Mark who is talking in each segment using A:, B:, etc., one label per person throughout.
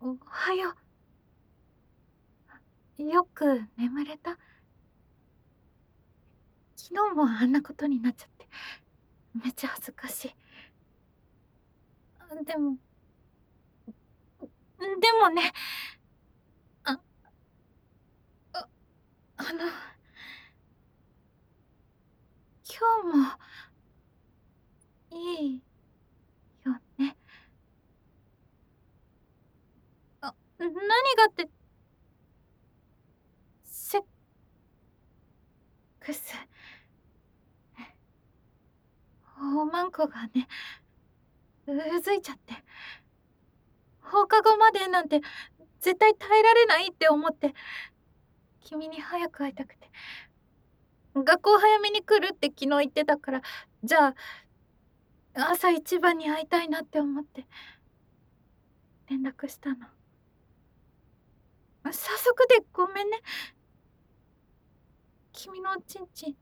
A: おはよう。よく眠れた？昨日もあんなことになっちゃって、めっちゃ恥ずかしい。でもでもね、あああの、今日もいいよね。何がって、セックス。おまんこがね、うずいちゃって。放課後までなんて絶対耐えられないって思って、君に早く会いたくて。学校早めに来るって昨日言ってたから、じゃあ朝一番に会いたいなって思って連絡したの。早速でごめんね。君のおちんちん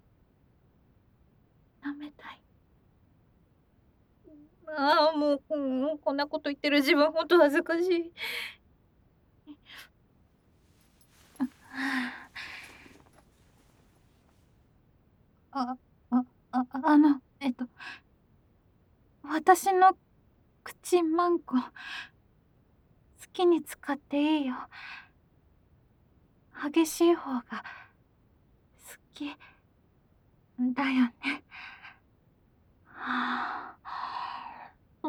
A: 舐めたい。もう、こんなこと言ってる自分ほんと恥ずかしい。あ、あの、私の口マンコ、好きに使っていいよ。激しい方が好きだよね。はあ、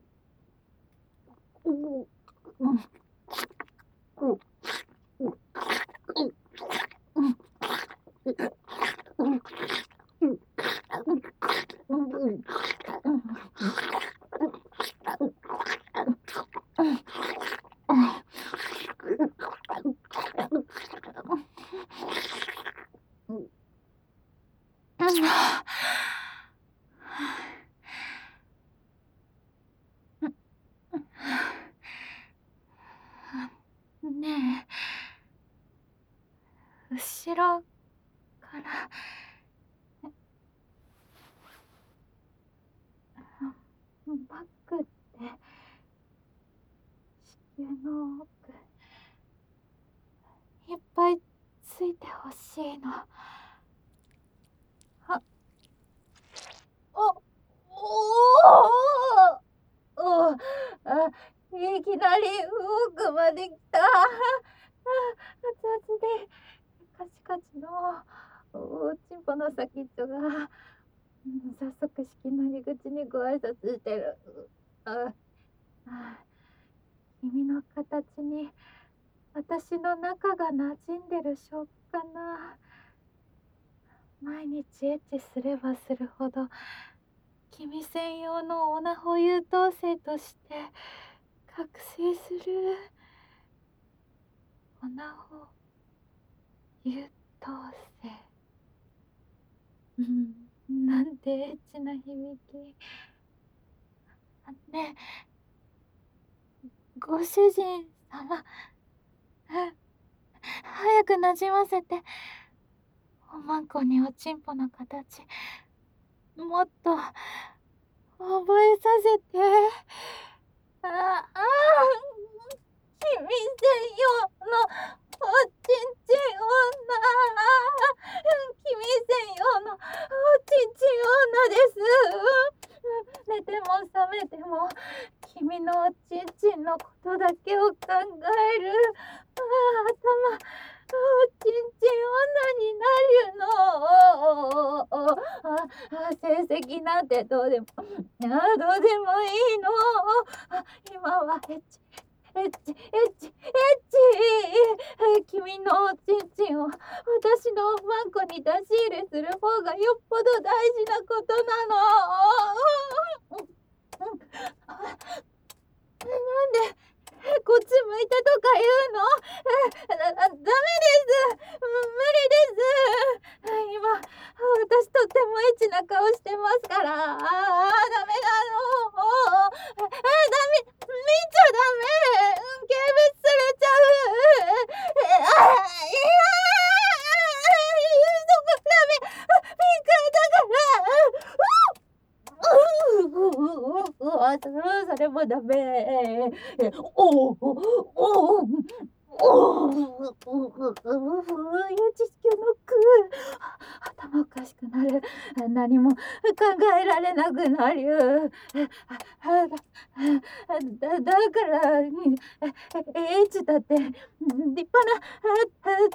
A: ねえ、後ろからバッグって子宮の奥いっぱいついてほしいの。あ、おおいきなり奥まで来た。熱々でカチカチのおちんぽの先っちょが、早速式の入り口にご挨拶してる。ああ、君の形に私の中が馴染んでる証拠かな。毎日エッチすればするほど君専用のオナホ優等生として覚醒する。オナホ優等生。なんてエッチな響き。ねえ、ご主人様、早くなじませて。おまんこにおちんぽの形、もっと覚えさせて。君専用のおちんちん女。君専用のおちんちん女です。寝ても覚めても君のおちんちんのことだけを考える。頭、おちんちん女になるの。成績なんてどうでもいいの。今はエッチエッチエッチエッチ。君のおちんちんを私のマンコに出し入れする方がよっぽど大事なことなの。なんでこっち向いてとか言うの？ダメです。無理です。今私とってもエッチな顔してますから。ダメなの。ダメ、見ちゃダメ。軽蔑されちゃう。いやそこダメ。ピンクだから。 それもダメ。おお、おお、おお、知識をノック。頭おかしくなる。何も考えられなくなる。だから、H だって、立派な、体育です。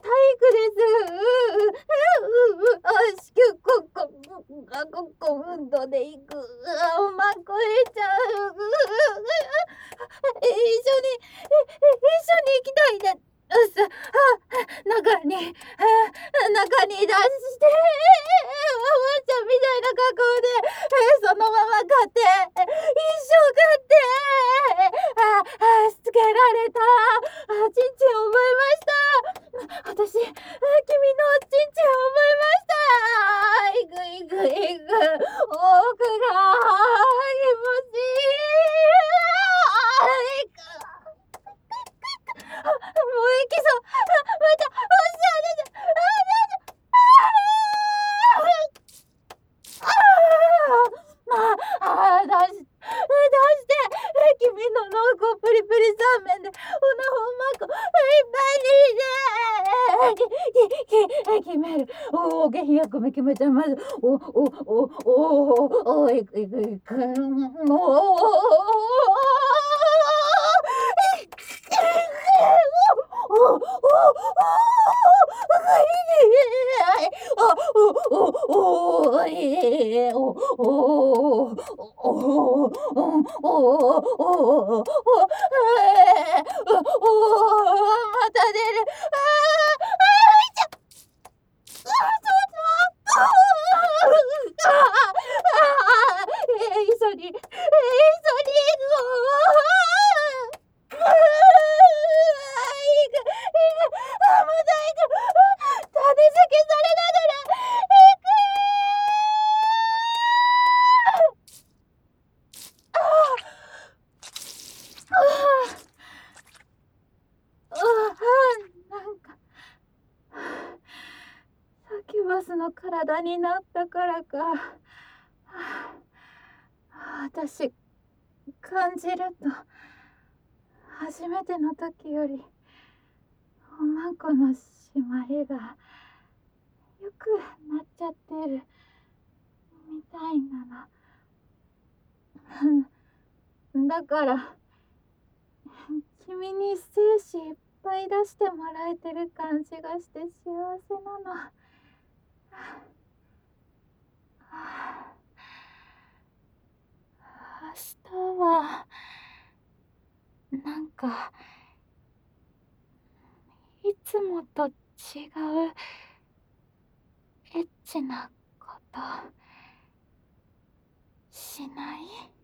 A: ごっこ運動で行く。まこえちゃう。一緒に、一緒に行きたいです。中に、中に出して、おばあちゃんみたいな格好で、そのまま飼って、一生飼って、しつけられた。ちんちん覚えました。私、君のちんちん覚えました。いくいくいく、奥が気持ちいい。いく。もう行きそう。また、おっしゃるじゃ、出して、君の濃厚プリプリそうめんで、ほんまこ、いっぱいにして、決める。おお、下品やくめ決めちゃいます。いくいくいく。また出る。急に、急に行こう。また行く。種付けされながら行く。なんか、サキュバスの体になったからか。私、感じると、初めての時より、おまんこの締まりが、よくなっちゃってる、みたいなの。だから、君に精子いっぱい出してもらえてる感じがして幸せなの。明日は、なんか、いつもと違う、エッチなこと、しない？